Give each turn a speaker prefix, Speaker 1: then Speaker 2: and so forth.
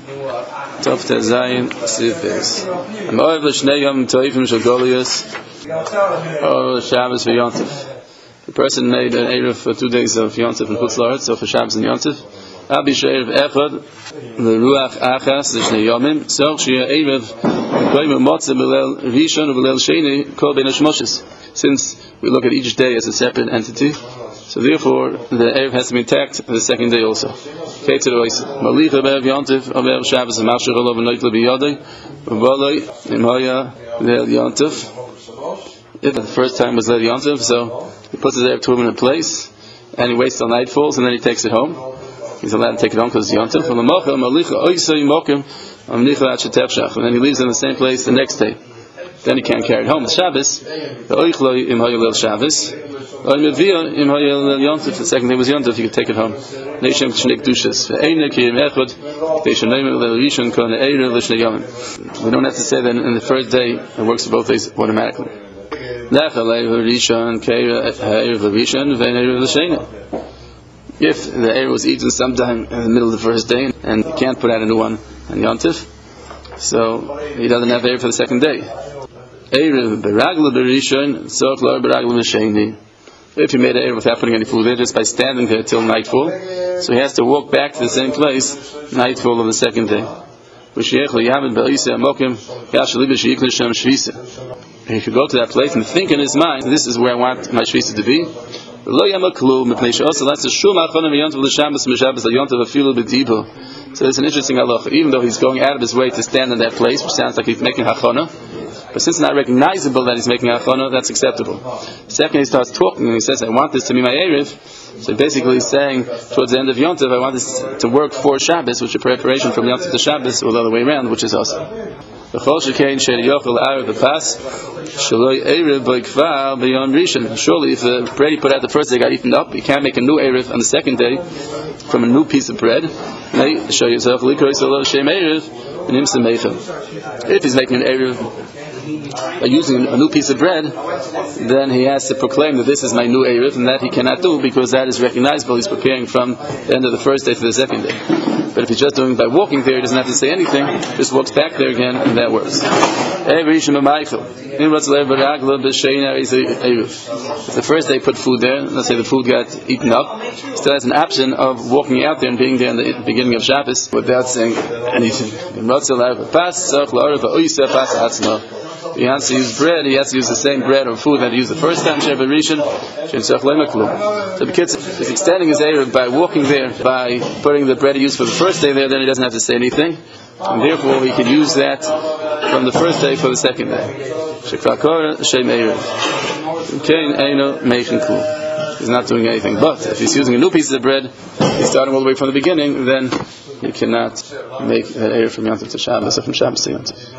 Speaker 1: Tov Tezayin Sifes. I'm over Shnei Yom Toivim Shagolius or Shabbos for Yontif. The person made an Erev for 2 days of Yontif and Chutz La'aretz, so for Shabbos and Yontif. Abi She'erev Echad L'Ruach Achas L'Shnei Yomim Soch Shia Erev Koyim Motze B'Leil Rishon B'Leil Sheni Kol Ben Hashmoshes. Since we look at each day as a separate entity, so therefore the Erev has to be intact the second day also. If the first time was Leil Yontif, so he puts his Erev Turim in a place and he waits till night falls and then he takes it home. He's allowed to take it home because it's Yontif. And then he leaves it in the same place the next day. Then he can't carry it home. The Shabbos, the second day was Yontif, you could take it home. We don't have to say that in the first day it works for both days automatically. If the Erev was eaten sometime in the middle of the first day and you can't put out a new one on Yontif, so he doesn't have Erev for the second day. If he made an Erev without putting any food there, just by standing there till nightfall, so he has to walk back to the same place nightfall of the second day. He could go to that place and think in his mind, this is where I want my shvisa to be. So it's an interesting halacha. Even though he's going out of his way to stand in that place, which sounds like he's making hachana, but since it's not recognizable that he's making hachana, that's acceptable. Second, he starts talking and he says, I want this to be my Erev. So basically he's saying, towards the end of Yontif, I want this to work for Shabbos, which is preparation from Yontif to Shabbos, or the other way around, which is awesome. Surely if the bread he put out the first day got eaten up, you can't make a new Erev on the second day from a new piece of bread. If he's making an Erev by using a new piece of bread, then he has to proclaim that this is my new Erev, and that he cannot do because that is recognizable. He's preparing from the end of the first day to the second day. But if he's just doing it by walking there, he doesn't have to say anything, just walks back there again, and that works. If the first day put food there, let's say the food got eaten up, still has an option of walking out there and being there in the beginning of Shabbos without saying anything. He has to use bread, he has to use the same bread or food that he used the first time, so the kids, if he's extending his Erev by walking there, by putting the bread he used for the first day there, then he doesn't have to say anything, and therefore he can use that from the first day for the second day. He's not doing anything, but if he's using a new piece of bread, he's starting all the way from the beginning, then he cannot make an Erev from Yontif to Shabbos or from Shabbos to Yontif.